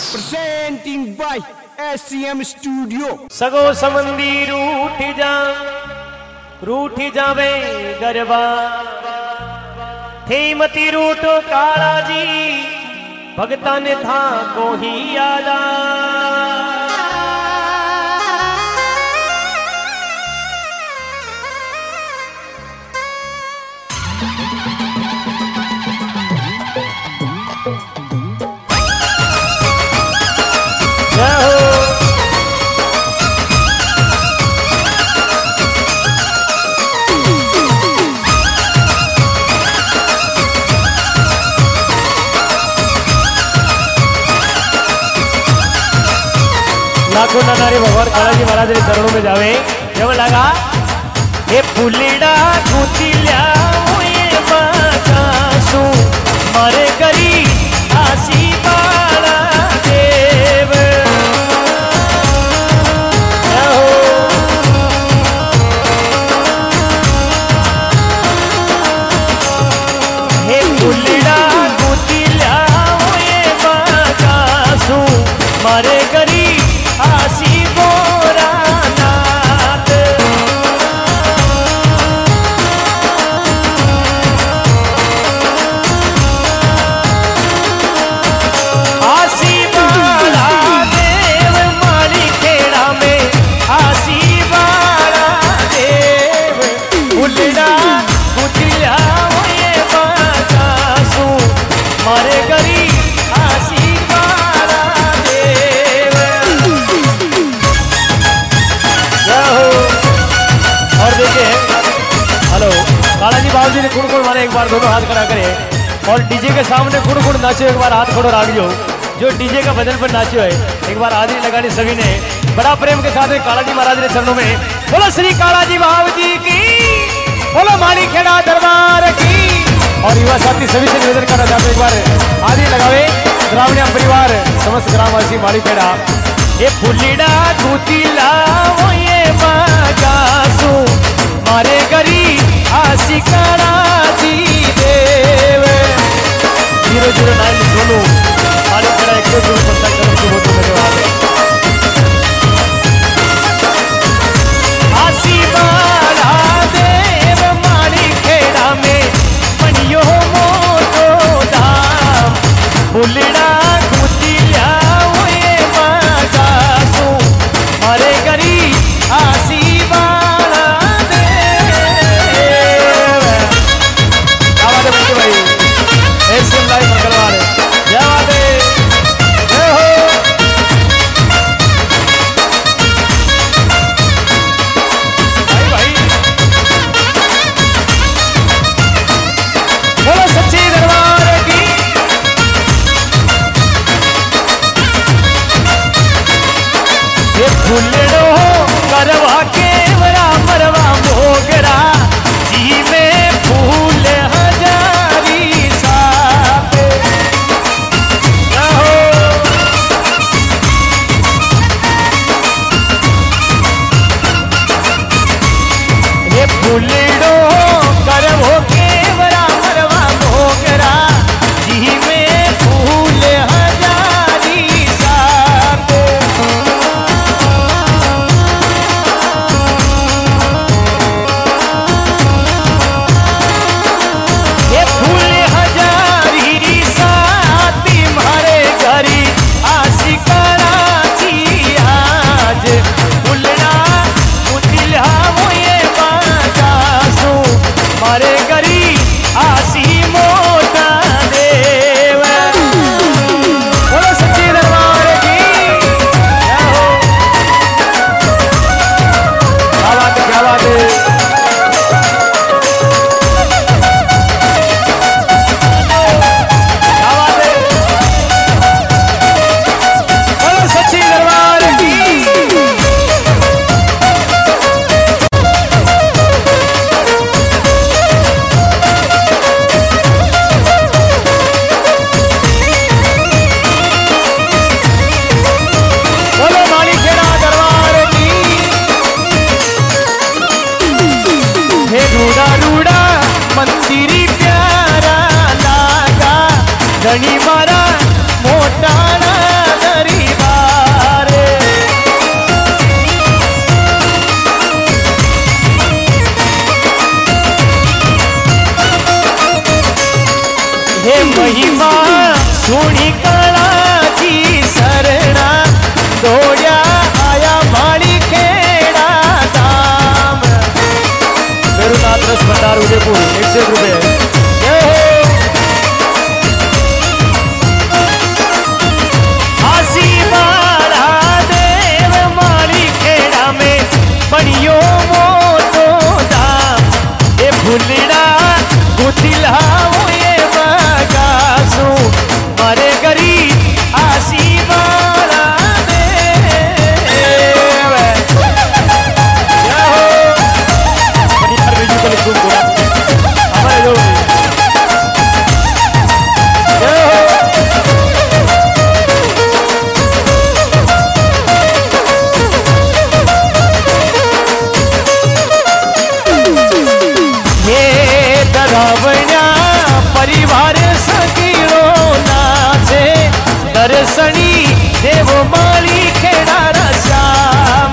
presenting by SCM Studio। सगो समंदी रूठ जावे गरबा थे मती रूठो काला जी भगता ने था को ही यादा लाखों नारी भगवान कालाजी महाराज के चरणों में जावे जब लगा ये फुलीड़ा कुतिल्या हुए बाकासु मारे करी आसी बाला देव हे फुलीड़ा कुतिल्या हुए बाकासु मारे करी आसी बोरा नाथ आसी बाला देव माली खेड़ा में आसी बाला देव उलड़ा कुतिया हुए बाकासु मारे गरी आसी बाला देव। और देखिए हेलो कालाजी बाबू जी ने कुड़ कुड़ मारे एक बार दोनों हाथ खड़ा करे और डीजे के सामने कुड़ कुड़ नाचो एक बार हाथ खड़ो राख जो डीजे का बदल पर नाचो है एक बार हाजिरी लगानी सभी ने बड़ा प्रेम के साथ में कालाजी महाराज ने चरणों में बोलो श्री कालाजी बाबू जी की बोलो माली खेड़ा दरबार की। और युवा साथी सभी से निवेदन करना चाहते एक बार हाजिरी लगावे ग्रामीण परिवार समस्त ग्रामवासी माली खेड़ा ये फुलीड़ा कुतिला वो ये बाकासु मारे गरी आशिकारा जी देव 009 सोनू मारी खेड़ा एक दो कांटेक्ट करने की बहुत धन्यवाद। आशी बाला देव मारी खेड़ा में बनियो मोटो धाम फुलीड़ा कुतिला वो ये बाकासु मारे गरी आशी बाला भाई ऐसे लाइव मंगलवार क्या बात है। बाला जी सरना दौड़िया आया माली खेड़ा धाम। मेरुनाथ रस भंडार उदयपुर 101 रुपये। बनियो मोटो दाम ए भूलना गुतिलाओ ये बगासू मारे गरीब आसी वाला परिवार सकीलो नाचे दर्शनी देव माली खेड़ा श्याम।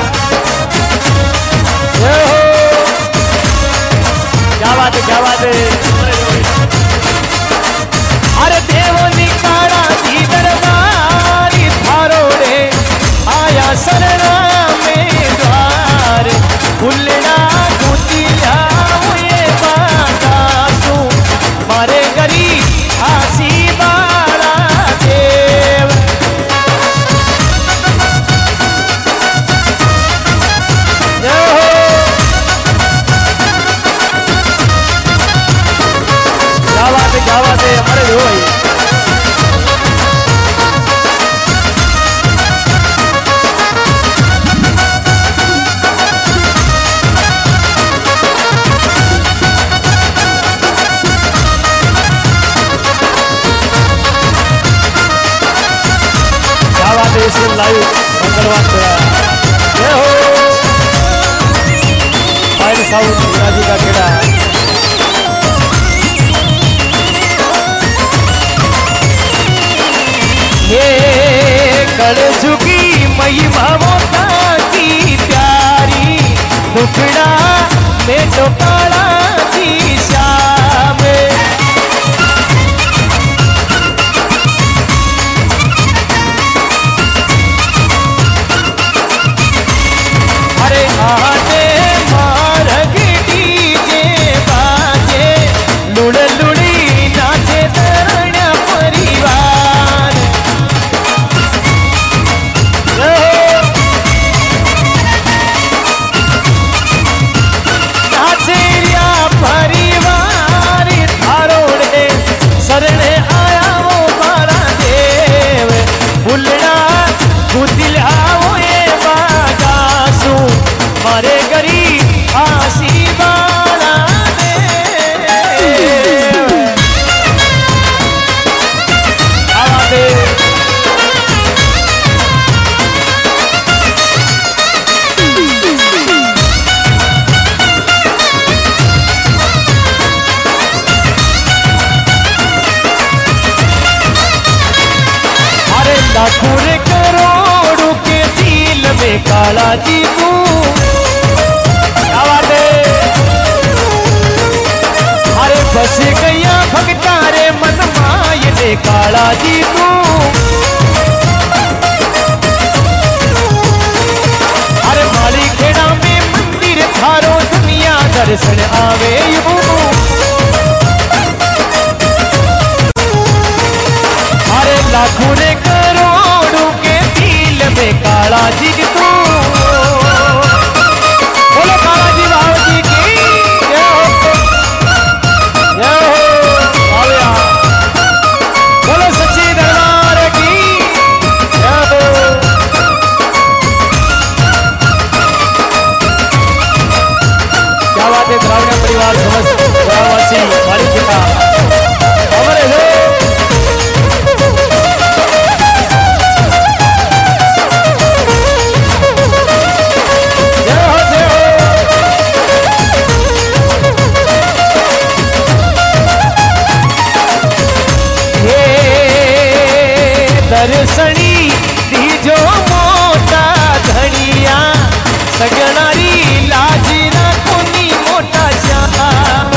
क्या बात है, क्या बात है। अरे देव निकाला जी दरबारी थारो रे आया सरना में द्वार भूलना गुतिया मारे गरीब आसी बाला देव। क्या बात है, क्या बात है हमारे जो भाई। लाइव मंगलवार जय हो फाइल साउथ राजी का खेड़ा। ये कड़ झुकी महिमा मोता की प्यारी दुखड़ा में तो काला की श्याम। आने मारग डीजे बाजे लुड़ लुड़ी नाचे तरणा परिवार। नाचे रिया परिवार थारोड़े सरणे आया वो मारा देव बुलड़ा गुदिला वो ये बागासू मारे गरीब आसी बाला दे। अरे लाखों करोड़ों के दिल में काला जी तू। अरे बस गया भगतारे मन माय ने काला जी तू। अरे माली खेड़ा में मंदिर थारो दुनिया दर्शन आवे यूं। अरे लाखों ने करोड़ों के दिल में काला जी तू। बोलो काला जी बाबा जी की बोलो सच्ची दरबार की। क्या बात है द्राविड़ परिवार समस्त ग्रामवासी मालिक पिता हमारे दर्शनी दीजो मोटा धड़िया सगनारी लाजी ना कोनी मोटा श्याम।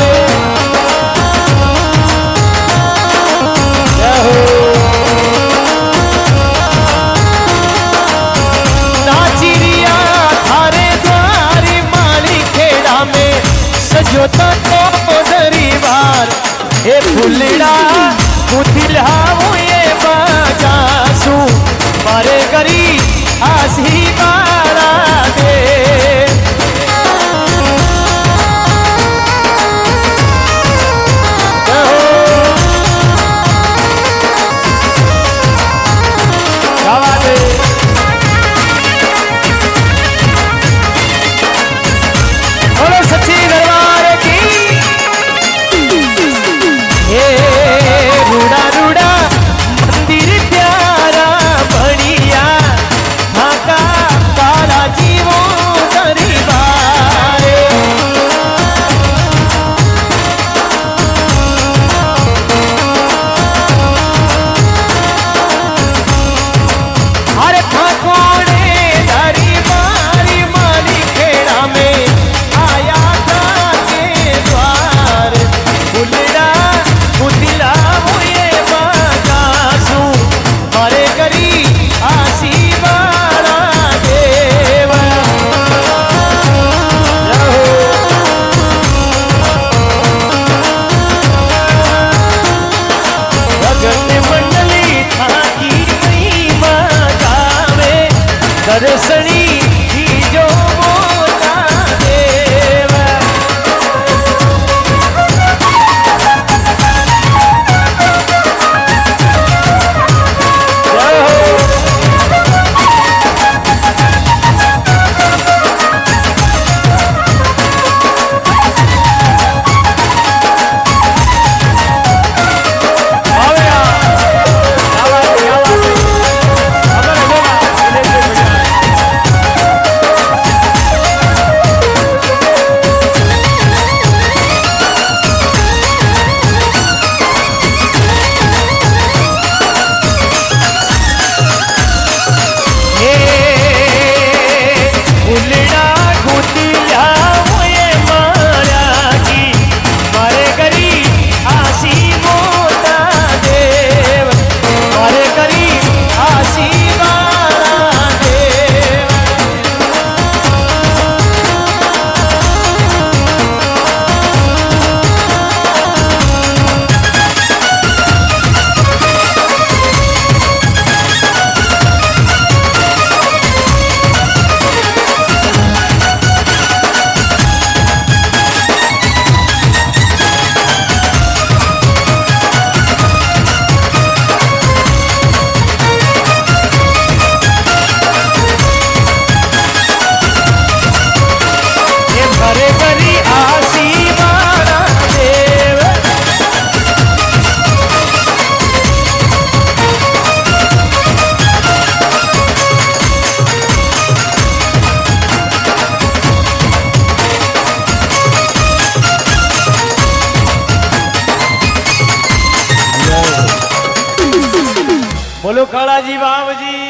करी आसी बारा दे सच्ची दरबार की हे रूड़ा रूड़ा मंदिर प्यारा बढ़िया ढाका काला जीवो दरबार अरे ठाकोरे दरबारी माली खेड़ा में आया बुलड़ा बुदिला हुए बागासू मारे करी आसी बारा देव भगत मंडली थाकी नहीं मगावे दर्शनी ही जो मोता देव बोलो काला जी बाबू जी